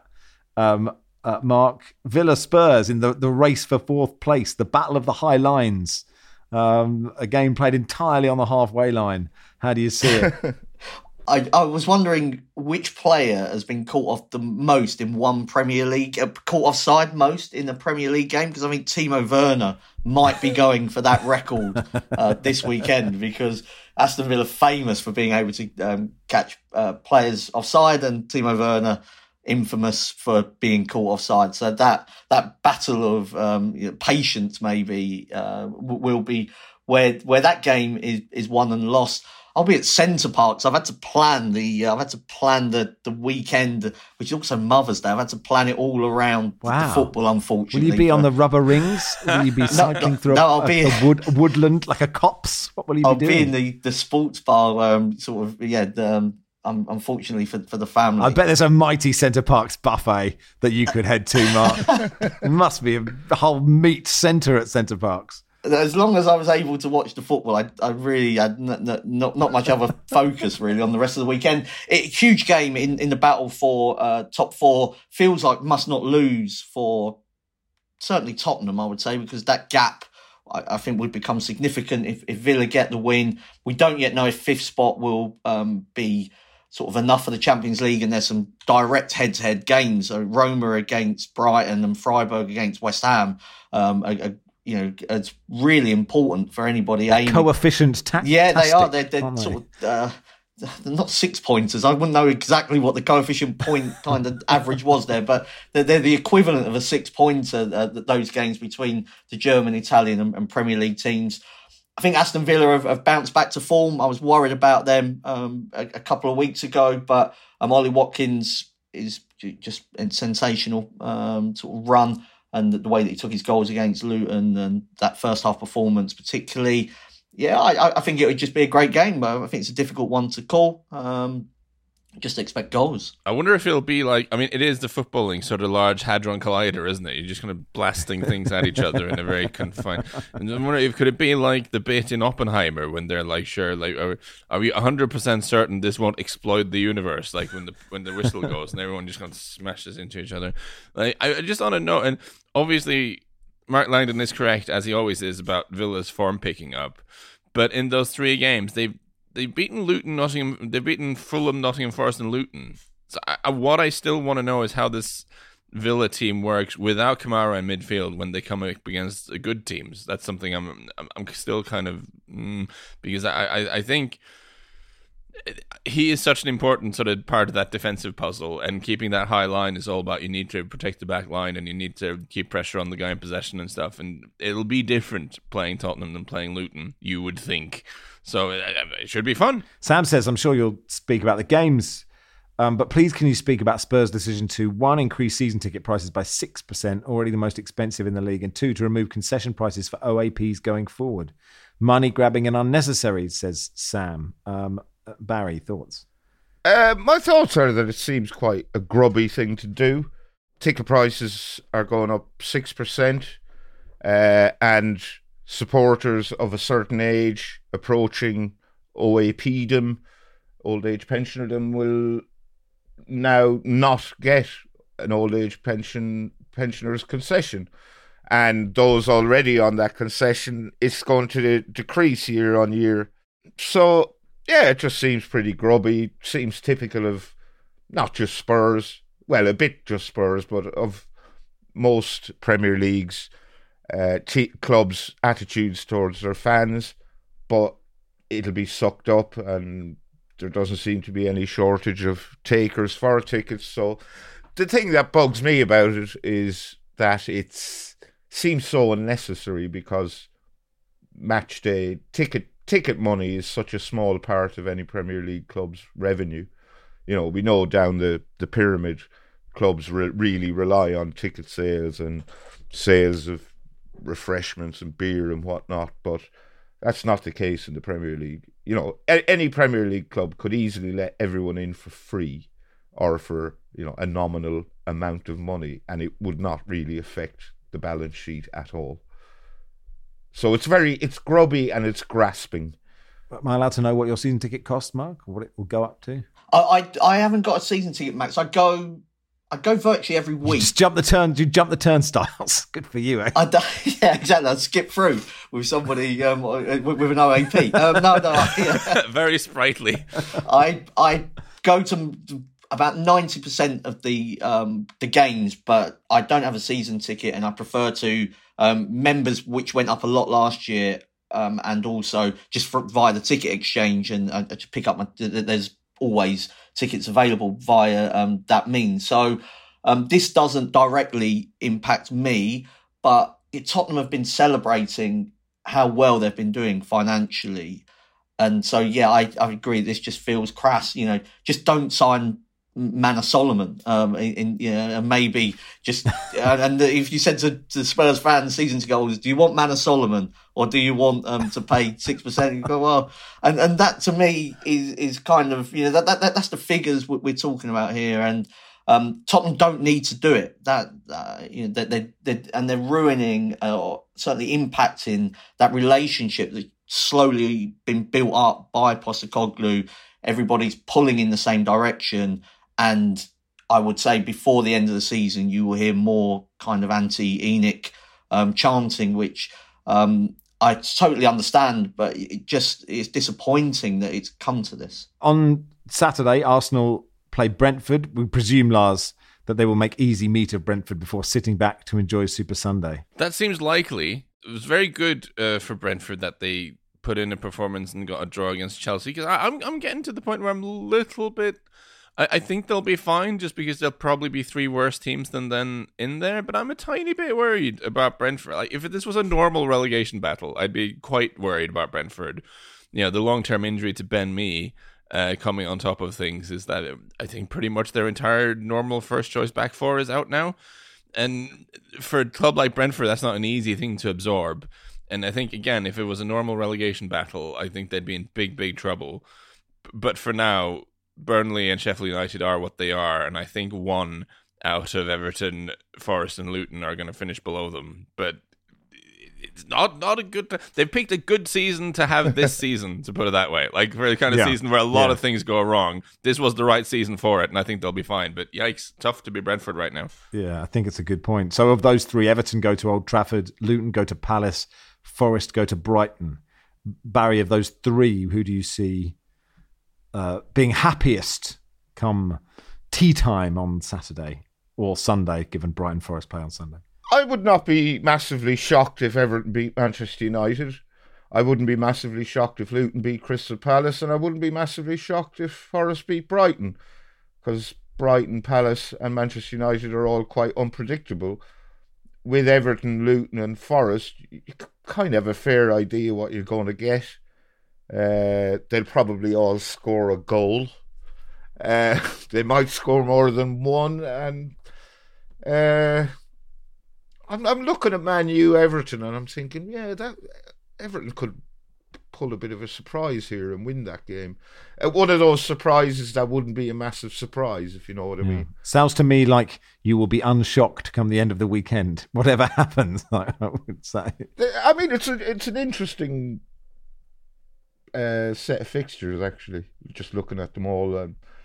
Mark, Villa Spurs in the race for 4th place, the battle of the high lines. A game played entirely on the halfway line. How do you see it? I was wondering which player has been caught off the most in one Premier League, caught offside most in a Premier League game, because I think Timo Werner might be going for that record this weekend, because Aston Villa are famous for being able to catch players offside, and Timo Werner infamous for being caught offside. So that battle of patience maybe will be where that game is won and lost. I'll be at Centre Parks. I've had to plan the weekend, which is also Mother's Day. I've had to plan it all around the football, unfortunately. Will you be on the rubber rings? Will you be cycling through a woodland like a copse? What will you be doing? I'll be in the sports bar, unfortunately for the family. I bet there's a mighty Centre Parks buffet that you could head to, Mark. There must be a whole meat centre at Centre Parks. As long as I was able to watch the football, I really had not much other focus really on the rest of the weekend. Huge game in the battle for top four. Feels like must not lose for certainly Tottenham, I would say, because that gap I think would become significant if Villa get the win. We don't yet know if fifth spot will be sort of enough for the Champions League, and there's some direct head-to-head games. So Roma against Brighton and Freiburg against West Ham. It's really important for anybody aiming. Coefficient tactics. Yeah, they are. They're sort of they're not 6 pointers. I wouldn't know exactly what the coefficient point kind of average was there, but they're the equivalent of a 6 pointer. Those games between the German, Italian, and Premier League teams. I think Aston Villa have bounced back to form. I was worried about them a couple of weeks ago, but Ollie Watkins is just a sensational sort of run. And the way that he took his goals against Luton and that first half performance particularly, I think it would just be a great game. But I think it's a difficult one to call. Just expect goals. I wonder if it'll be like, I mean, it is the footballing sort of large hadron collider, isn't it? You're just kind of blasting things at each other in a very confined. And I'm wondering if could it be like the bit in Oppenheimer when they're like, sure, like, are we 100% certain this won't explode the universe? Like when the whistle goes and everyone just kind of smashes into each other. Like I just want to know, and obviously Mark Langdon is correct as he always is about Villa's form picking up, but in those three games they've beaten Luton, Nottingham. They've beaten Fulham, Nottingham Forest, and Luton. So what I still want to know is how this Villa team works without Kamara in midfield when they come up against good teams. That's something I'm still kind of because I think he is such an important sort of part of that defensive puzzle, and keeping that high line is all about you need to protect the back line and you need to keep pressure on the guy in possession and stuff. And it'll be different playing Tottenham than playing Luton, you would think. So it should be fun. Sam says, I'm sure you'll speak about the games, but please can you speak about Spurs' decision to, 1, increase season ticket prices by 6%, already the most expensive in the league, and 2, to remove concession prices for OAPs going forward. Money grabbing and unnecessary, says Sam. Barry, thoughts? My thoughts are that it seems quite a grubby thing to do. Ticket prices are going up 6%, and supporters of a certain age approaching OAPdom, old age pensionerdom, will now not get an old age pensioner's concession. And those already on that concession, it's going to decrease year on year. So, yeah, it just seems pretty grubby. Seems typical of not just Spurs, well, a bit just Spurs, but of most Premier Leagues, clubs' attitudes towards their fans. But it'll be sucked up, and there doesn't seem to be any shortage of takers for tickets. So the thing that bugs me about it is that it seems so unnecessary, because match day ticket money is such a small part of any Premier League club's revenue. You know, we know down the pyramid, clubs really rely on ticket sales and sales of refreshments and beer and whatnot, but that's not the case in the Premier League. You know, any Premier League club could easily let everyone in for free or for, you know, a nominal amount of money, and it would not really affect the balance sheet at all. So it's grubby and it's grasping. Am I allowed to know what your season ticket costs, Mark, or what it will go up to? I haven't got a season ticket, Max. I go I go virtually every week. You jump the turnstiles. Good for you, eh? Yeah, exactly. I'd skip through with somebody with an OAP. No. Very sprightly. I go to about 90% of the games, but I don't have a season ticket, and I prefer to members, which went up a lot last year, and also just via the ticket exchange and to pick up there's always tickets available via that means. So this doesn't directly impact me, but Tottenham have been celebrating how well they've been doing financially. And so, yeah, I agree. This just feels crass. Just don't sign Manor Solomon, and maybe just and if you said to Spurs fans seasons ago, do you want Manor Solomon or do you want to pay 6%? You go, well, and that to me is kind of that's the figures we're talking about here, and Tottenham don't need to do it. They're ruining or certainly impacting that relationship that's slowly been built up by Postecoglou. Everybody's pulling in the same direction. And I would say before the end of the season, you will hear more kind of anti-ENIC chanting, which I totally understand, but it's disappointing that it's come to this. On Saturday, Arsenal play Brentford. We presume, Lars, that they will make easy meat of Brentford before sitting back to enjoy Super Sunday. That seems likely. It was very good for Brentford that they put in a performance and got a draw against Chelsea, because I'm getting to the point where I'm a little bit... I think they'll be fine just because there'll probably be three worse teams than them in there, but I'm a tiny bit worried about Brentford. Like, if this was a normal relegation battle, I'd be quite worried about Brentford. The long-term injury to Ben Mee coming on top of things is that I think pretty much their entire normal first-choice back four is out now. And for a club like Brentford, that's not an easy thing to absorb. And I think, again, if it was a normal relegation battle, I think they'd be in big, big trouble. But for now, Burnley and Sheffield United are what they are, and I think one out of Everton, Forest and Luton are going to finish below them. But it's not a good... They've picked a good season to have this season, to put it that way. Like, for the kind of season where a lot of things go wrong, this was the right season for it, and I think they'll be fine. But yikes, tough to be Brentford right now. Yeah, I think it's a good point. So of those three, Everton go to Old Trafford, Luton go to Palace, Forest go to Brighton. Barry, of those three, who do you see being happiest come tea time on Saturday or Sunday, given Brighton Forest play on Sunday? I would not be massively shocked if Everton beat Manchester United. I wouldn't be massively shocked if Luton beat Crystal Palace, and I wouldn't be massively shocked if Forest beat Brighton, because Brighton, Palace and Manchester United are all quite unpredictable. With Everton, Luton and Forest, you kind of have a fair idea what you're going to get. They'll probably all score a goal. They might score more than one, and I'm looking at Man U Everton, and I'm thinking, that Everton could pull a bit of a surprise here and win that game. One of those surprises that wouldn't be a massive surprise, if you know what I mean. Sounds to me like you will be unshocked come the end of the weekend, whatever happens. I would say. I mean, it's an interesting set of fixtures, actually, just looking at them all.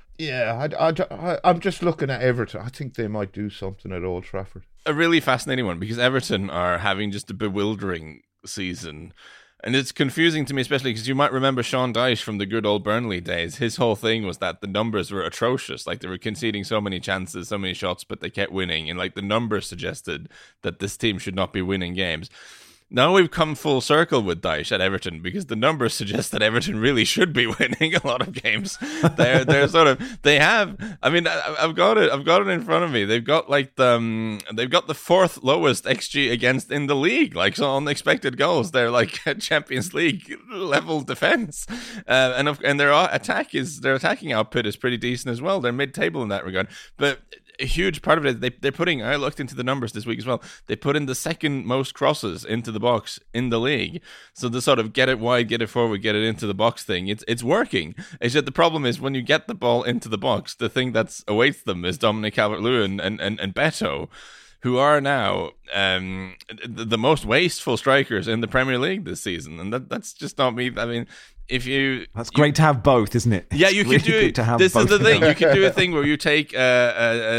I'm just looking at Everton. I think they might do something at Old Trafford. A really fascinating one, because Everton are having just a bewildering season. And it's confusing to me, especially because you might remember Sean Dyche from the good old Burnley days. His whole thing was that the numbers were atrocious. Like, they were conceding so many chances, so many shots, but they kept winning. And like, the numbers suggested that this team should not be winning games. Now we've come full circle with Dyche at Everton, because the numbers suggest that Everton really should be winning a lot of games. They're sort of, they have, I mean, I've got it in front of me. They've got the fourth lowest XG against in the league, like, so on expected goals. They're like a Champions League level defense, and their attacking output is pretty decent as well. They're mid-table in that regard, but a huge part of it, they're putting, I looked into the numbers this week as well, they put in the second most crosses into the box in the league. So the sort of get it wide, get it forward, get it into the box thing, it's working. It's that the problem is when you get the ball into the box, the thing that awaits them is Dominic Calvert-Lewin and Beto, who are now the most wasteful strikers in the Premier League this season. And that's just not me. I mean, that's great to have both, isn't it? Yeah, you can do it. This is the thing. You can do a thing where you take the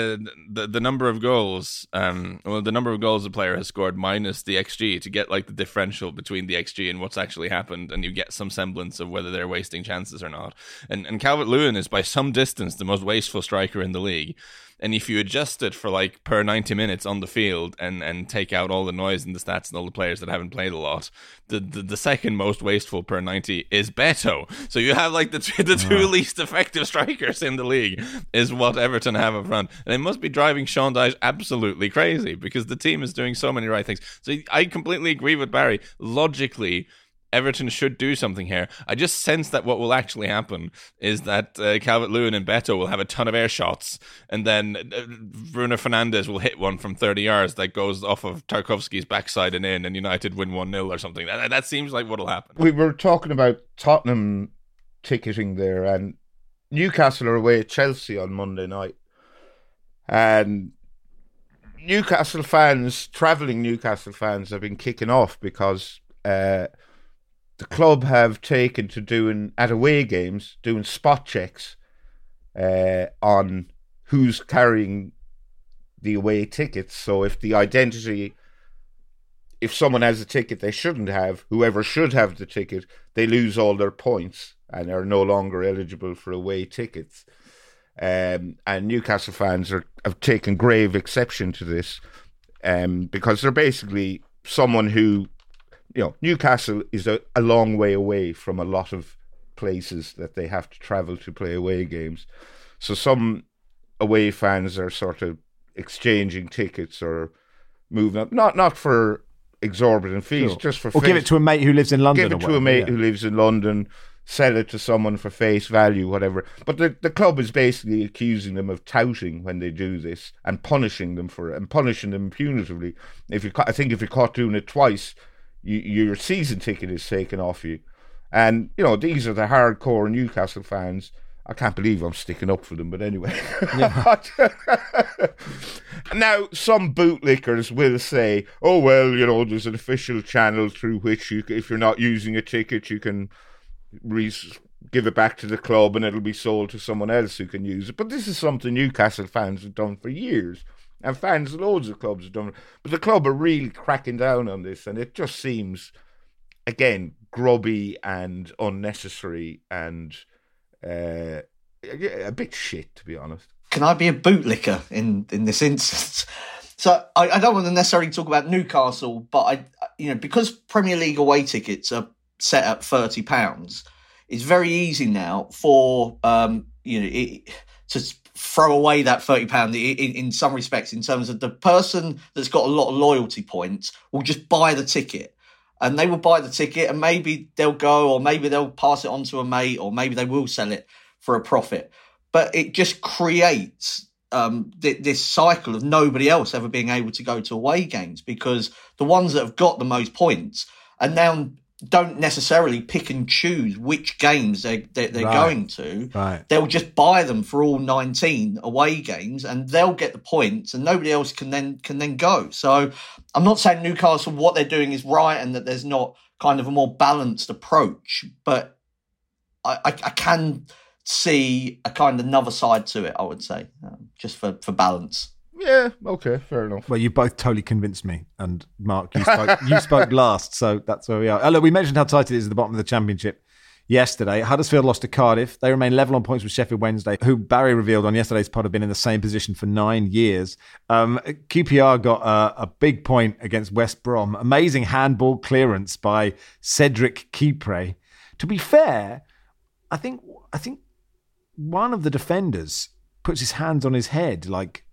the number of goals, the number of goals a player has scored minus the XG to get like the differential between the XG and what's actually happened, and you get some semblance of whether they're wasting chances or not. And Calvert-Lewin is by some distance the most wasteful striker in the league. And if you adjust it for like per 90 minutes on the field and take out all the noise and the stats and all the players that haven't played a lot, the second most wasteful per 90 is Beto. So you have like the two least effective strikers in the league is what Everton have up front. And it must be driving Sean Dyche absolutely crazy because the team is doing so many right things. So I completely agree with Barry. Logically, Everton should do something here. I just sense that what will actually happen is that Calvert-Lewin and Beto will have a ton of air shots, and then Bruno Fernandes will hit one from 30 yards that goes off of Tarkowski's backside and in, and United win 1-0 or something. That seems like what will happen. We were talking about Tottenham ticketing there, and Newcastle are away at Chelsea on Monday night. And Newcastle fans, travelling Newcastle fans, have been kicking off because the club have taken to doing, at away games, doing spot checks on who's carrying the away tickets. So if someone has a ticket they shouldn't have, whoever should have the ticket, they lose all their points and are no longer eligible for away tickets. And Newcastle fans have taken grave exception to this because they're basically someone who, Newcastle is a long way away from a lot of places that they have to travel to play away games. So some away fans are sort of exchanging tickets or moving up, not for exorbitant fees, just for give it to a mate who lives in London. Give it to a mate who lives in London, sell it to someone for face value, whatever. But the club is basically accusing them of touting when they do this and punishing them for it, and punishing them punitively. I think if you're caught doing it twice, your season ticket is taken off you. And, these are the hardcore Newcastle fans. I can't believe I'm sticking up for them, but anyway. Yeah. Now, some bootlickers will say, oh, well, there's an official channel through which if you're not using a ticket, you can give it back to the club and it'll be sold to someone else who can use it. But this is something Newcastle fans have done for years. And fans, loads of clubs have done it. But the club are really cracking down on this, and it just seems, again, grubby and unnecessary and a bit shit, to be honest. Can I be a bootlicker in this instance? So I don't want to necessarily talk about Newcastle, but because Premier League away tickets are set at £30, it's very easy now for to throw away that £30 in some respects, in terms of the person that's got a lot of loyalty points will just buy the ticket, and they will buy the ticket, and maybe they'll go, or maybe they'll pass it on to a mate, or maybe they will sell it for a profit. But it just creates this cycle of nobody else ever being able to go to away games, because the ones that have got the most points and now don't necessarily pick and choose which games they're going to. Right. They'll just buy them for all 19 away games, and they'll get the points, and nobody else can then go. So I'm not saying Newcastle, what they're doing is right and that there's not kind of a more balanced approach, but I can see a kind of another side to it, I would say, just for balance. Yeah, okay, fair enough. Well, you both totally convinced me. And Mark, you spoke last, so that's where we are. Look, we mentioned how tight it is at the bottom of the Championship yesterday. Huddersfield lost to Cardiff. They remain level on points with Sheffield Wednesday, who Barry revealed on yesterday's pod have been in the same position for 9 years. QPR got a big point against West Brom. Amazing handball clearance by Cedric Kipre. To be fair, I think one of the defenders puts his hands on his head like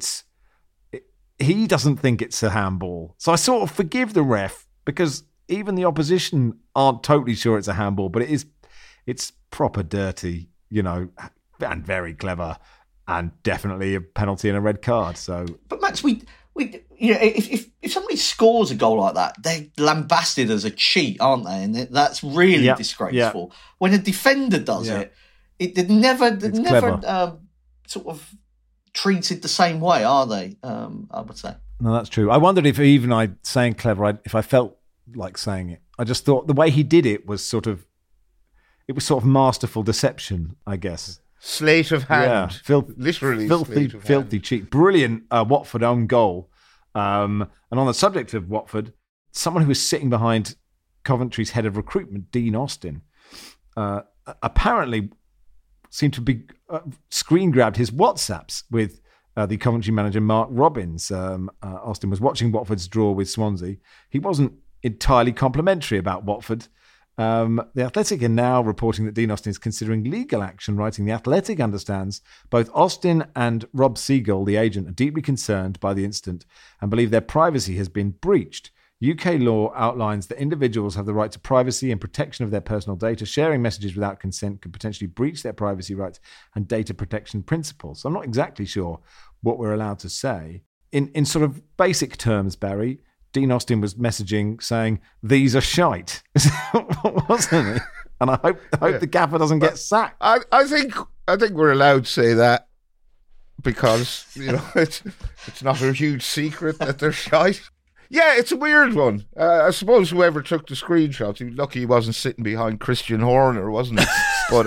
he doesn't think it's a handball. So I sort of forgive the ref, because even the opposition aren't totally sure it's a handball, but it's proper dirty, and very clever, and definitely a penalty and a red card. So, but Max, if somebody scores a goal like that, they're lambasted as a cheat, aren't they? And that's really disgraceful. Yeah. When a defender does it, they're never sort of treated the same way, are they? I would say. No, that's true. I wondered if even I saying clever, if I felt like saying it. I just thought the way he did it was sort of masterful deception, I guess. sleight of hand. Literally filthy cheat. Brilliant Watford own goal. And on the subject of Watford, someone who was sitting behind Coventry's head of recruitment, Dean Austin, apparently seemed to be screen grabbed his WhatsApps with the Coventry manager, Mark Robbins. Austin was watching Watford's draw with Swansea. He wasn't entirely complimentary about Watford. The Athletic are now reporting that Dean Austin is considering legal action, writing The Athletic understands both Austin and Rob Seagull, the agent, are deeply concerned by the incident and believe their privacy has been breached. UK law outlines that individuals have the right to privacy and protection of their personal data. Sharing messages without consent could potentially breach their privacy rights and data protection principles. So I'm not exactly sure what we're allowed to say. In sort of basic terms, Barry, Dean Austin was messaging saying, "These are shite," wasn't he? And I hope the gaffer doesn't get sacked. I think we're allowed to say that because it's not a huge secret that they're shite. Yeah, it's a weird one. I suppose whoever took the screenshots, he was lucky he wasn't sitting behind Christian Horner, wasn't he? But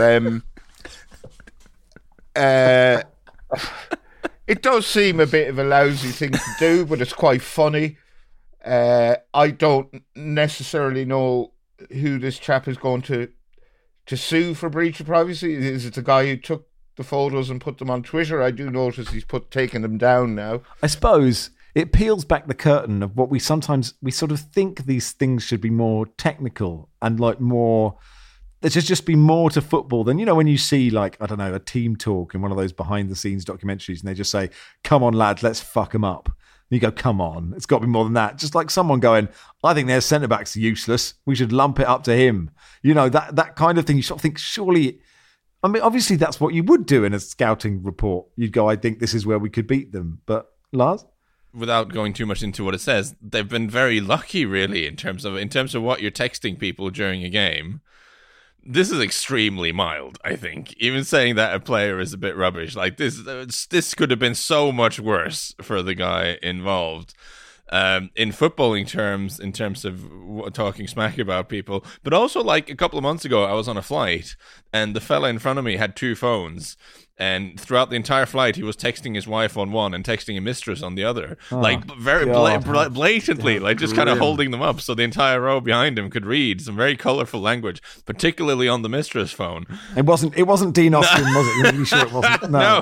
it does seem a bit of a lousy thing to do, but it's quite funny. I don't necessarily know who this chap is going to sue for breach of privacy. Is it the guy who took the photos and put them on Twitter? I do notice he's taking them down now. I suppose it peels back the curtain of what we sort of think these things should be more technical and like more. There should just be more to football than, when you see like, I don't know, a team talk in one of those behind the scenes documentaries and they just say, "Come on lads, let's fuck them up." You go, come on, it's got to be more than that. Just like someone going, "I think their centre-backs are useless. We should lump it up to him." That kind of thing. You sort of think, surely, I mean, obviously that's what you would do in a scouting report. You'd go, "I think this is where we could beat them." But Lars? Without going too much into what it says, they've been very lucky, really, in terms of what you're texting people during a game. This is extremely mild, I think. Even saying that a player is a bit rubbish, like this could have been so much worse for the guy involved. In footballing terms, in terms of talking smack about people, but also like a couple of months ago, I was on a flight and the fella in front of me had two phones. And throughout the entire flight, he was texting his wife on one and texting a mistress on the other. Very blatantly, like just kind of holding them up so the entire row behind him could read some very colourful language, particularly on the mistress phone. It wasn't Dean Austin, was it? You're really sure it wasn't? No,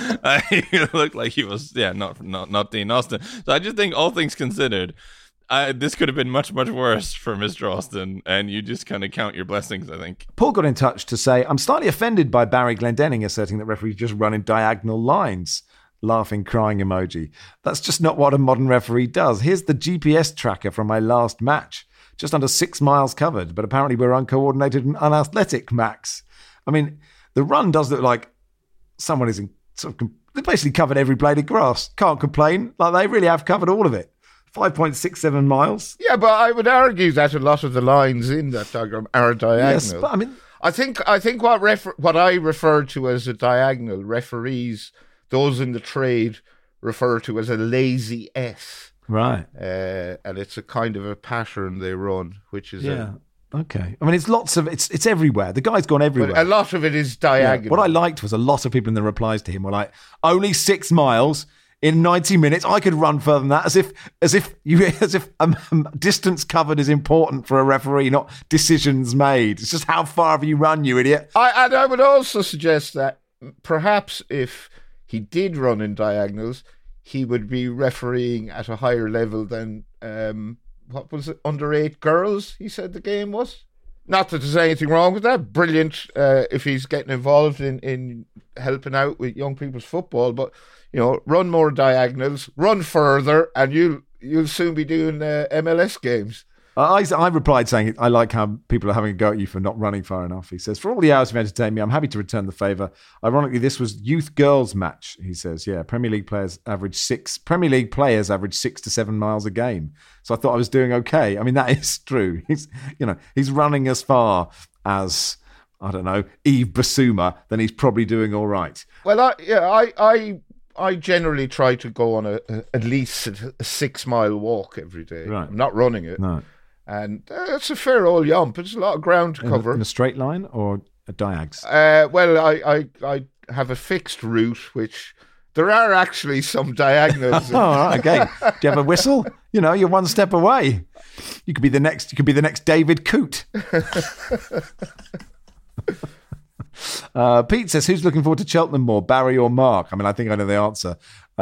he looked like he was, not Dean Austin. So I just think, all things considered, this could have been much, much worse for Mr. Austin, and you just kind of count your blessings, I think. Paul got in touch to say, "I'm slightly offended by Barry Glendenning asserting that referees just run in diagonal lines." Laughing, crying emoji. That's just not what a modern referee does. Here's the GPS tracker from my last match. Just under 6 miles covered, but apparently we're uncoordinated and unathletic, Max. I mean, the run does look like someone is they basically covered every blade of grass. Can't complain. Like, they really have covered all of it. 5.67 miles. Yeah, but I would argue that a lot of the lines in that diagram are diagonal. Yes, but I mean, I think what I refer to as a diagonal, referees, those in the trade, refer to as a lazy S. Right. And it's a kind of a pattern they run, which is okay. I mean, it's everywhere. The guy's gone everywhere. But a lot of it is diagonal. Yeah. What I liked was a lot of people in the replies to him were like, "Only 6 miles. In 90 minutes, I could run further than that." As if distance covered is important for a referee, not decisions made. It's just how far have you run, you idiot. I would also suggest that perhaps if he did run in diagonals, he would be refereeing at a higher level than what was it, under 8 girls? He said the game was. Not that there's anything wrong with that. Brilliant if he's getting involved in helping out with young people's football, but run more diagonals, run further, and you'll soon be doing MLS games. I replied saying, "I like how people are having a go at you for not running far enough." He says, "For all the hours you've entertained me, I'm happy to return the favour. Ironically, this was youth girls match." He says, "Yeah, Premier League players average 6 to 7 miles a game. So I thought I was doing okay." I mean, that is true. He's running as far as, I don't know, Yves Bissouma, then he's probably doing all right. Well, I generally try to go on at least a 6 mile walk every day. Right. I'm not running it. No. And it's a fair old yump. It's a lot of ground to cover. In a straight line or a diags? Well, I have a fixed route, which there are actually some diagonals. Oh, all right, okay. Do you have a whistle? You're one step away. You could be the next David Coote. Pete says, who's looking forward to Cheltenham more, Barry or Mark? I mean, I think I know the answer.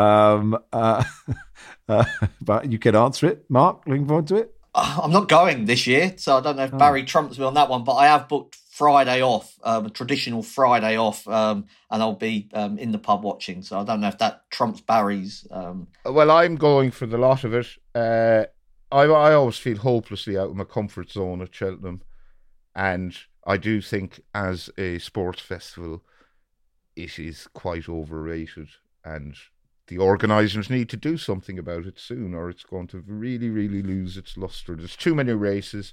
But you could answer it. Mark, looking forward to it? I'm not going this year, so I don't know if Barry trumps me on that one, but I have booked Friday off, a traditional Friday off, and I'll be in the pub watching, so I don't know if that trumps Barry's. Well, I'm going for the lot of it. I always feel hopelessly out of my comfort zone at Cheltenham, and I do think as a sports festival, it is quite overrated, and the organisers need to do something about it soon, or it's going to really, really lose its lustre. There's too many races,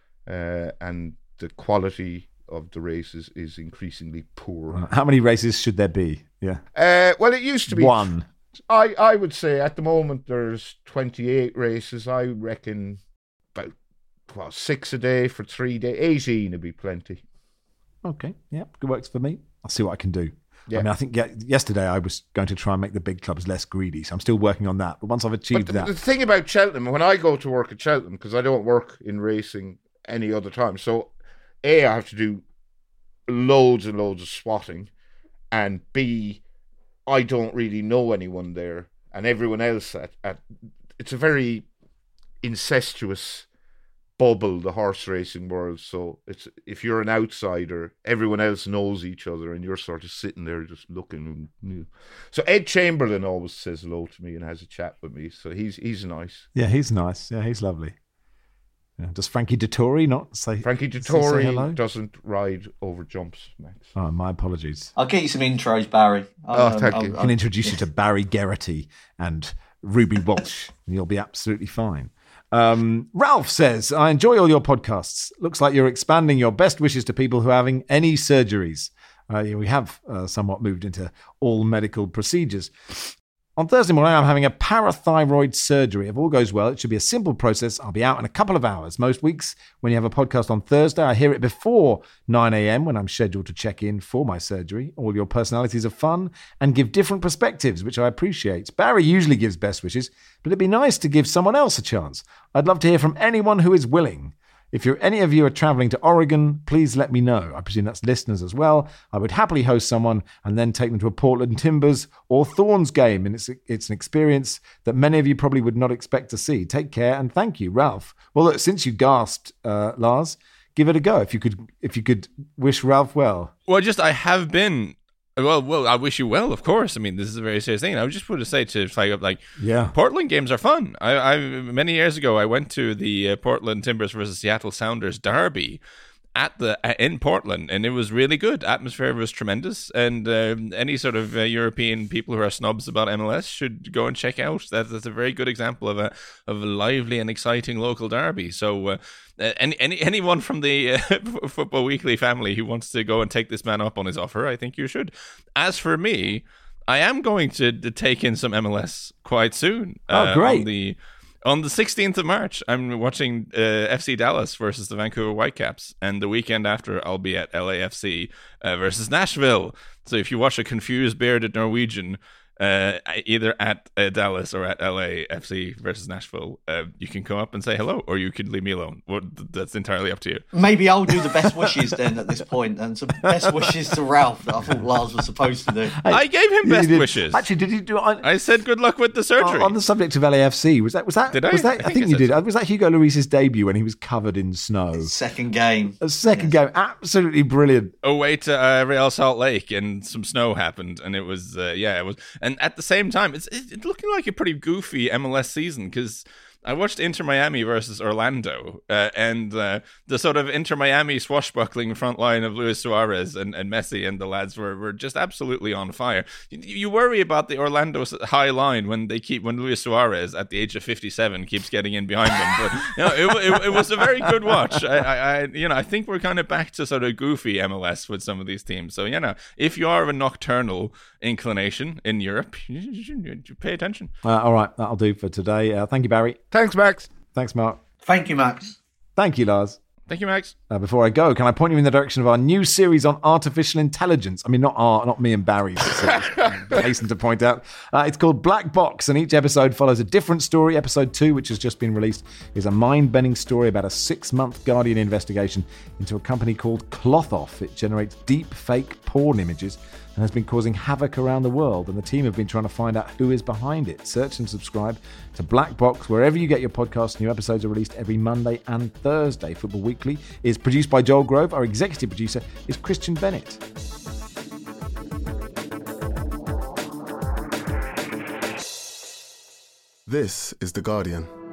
and the quality of the races is increasingly poor. How many races should there be? Yeah. Well, it used to be one. I would say at the moment there's 28 races. I reckon about 6 a day for 3 days. 18 would be plenty. Okay, yeah, good works for me. I'll see what I can do. Yeah. I mean, I think yesterday I was going to try and make the big clubs less greedy, so I'm still working on that. But once I've achieved that... The thing about Cheltenham, when I go to work at Cheltenham, because I don't work in racing any other time, so A, I have to do loads and loads of swatting, and B, I don't really know anyone there, and everyone else at it's a very incestuous bubble, the horse racing world. So it's, if you're an outsider, everyone else knows each other, and you're sort of sitting there just looking. So Ed Chamberlain always says hello to me and has a chat with me. So he's nice. Yeah, he's nice. Yeah, he's lovely. Yeah. Does Frankie Dettori not say? Frankie Dettori doesn't ride over jumps, Max. Oh, my apologies. I'll get you some intros, Barry. Thank you. I can introduce you to Barry Geraghty and Ruby Walsh, and you'll be absolutely fine. Ralph says, I enjoy all your podcasts. Looks like you're expanding your best wishes to people who are having any surgeries. We have somewhat moved into all medical procedures. On Thursday morning, I'm having a parathyroid surgery. If all goes well, it should be a simple process. I'll be out in a couple of hours. Most weeks, when you have a podcast on Thursday, I hear it before 9 a.m. when I'm scheduled to check in for my surgery. All your personalities are fun and give different perspectives, which I appreciate. Barry usually gives best wishes, but it'd be nice to give someone else a chance. I'd love to hear from anyone who is willing. If any of you are travelling to Oregon, please let me know. I presume that's listeners as well. I would happily host someone and then take them to a Portland Timbers or Thorns game. And it's an experience that many of you probably would not expect to see. Take care and thank you, Ralph. Well, look, since you gasped, Lars, give it a go. If you could wish Ralph well. Well, I have been. Well, I wish you well, of course. I mean, this is a very serious thing. I would just want to say to flag up, Portland games are fun. I many years ago, I went to the Portland Timbers versus Seattle Sounders derby in Portland, and it was really good. Atmosphere was tremendous, and any sort of European people who are snobs about MLS should go and check out. That's a very good example of a lively and exciting local derby. So anyone from the Football Weekly family who wants to go and take this man up on his offer, I think you should. As for me, I am going to take in some MLS quite soon. Oh, great. On the 16th of March, I'm watching FC Dallas versus the Vancouver Whitecaps, and the weekend after, I'll be at LAFC versus Nashville. So if you watch a confused bearded Norwegian either at Dallas or at LAFC versus Nashville, you can come up and say hello, or you can leave me alone. That's entirely up to you. Maybe I'll do the best wishes then at this point, and some best wishes to Ralph that I thought Lars was supposed to do. I gave him best wishes. Actually, did you do it? I said good luck with the surgery. On the subject of LAFC, was that? Did I? I think you did. Was that Hugo Lloris's debut when he was covered in snow? Second game. Game. Absolutely brilliant. Away to Real Salt Lake, and some snow happened, and it was, it was. And at the same time, it's looking like a pretty goofy MLS season, because I watched Inter Miami versus Orlando, and the sort of Inter Miami swashbuckling front line of Luis Suarez and Messi and the lads were just absolutely on fire. You worry about the Orlando high line when Luis Suarez at the age of 57 keeps getting in behind them. But it was a very good watch. I think we're kind of back to sort of goofy MLS with some of these teams. So if you are of a nocturnal inclination in Europe, you should pay attention. All right, that'll do for today. Thank you, Barry. Thanks, Max. Thanks, Mark. Thank you, Max. Thank you, Lars. Thank you, Max. Before I go, can I point you in the direction of our new series on artificial intelligence? I mean, not me and Barry's series, I hasten to point out. It's called Black Box, and each episode follows a different story. Episode 2, which has just been released, is a mind-bending story about a 6-month Guardian investigation into a company called Clothoff. It generates deep fake porn images and has been causing havoc around the world, and the team have been trying to find out who is behind it. Search and subscribe to Black Box wherever you get your podcasts. New episodes are released every Monday and Thursday. Football Weekly is produced by Joel Grove. Our executive producer is Christian Bennett. This is The Guardian.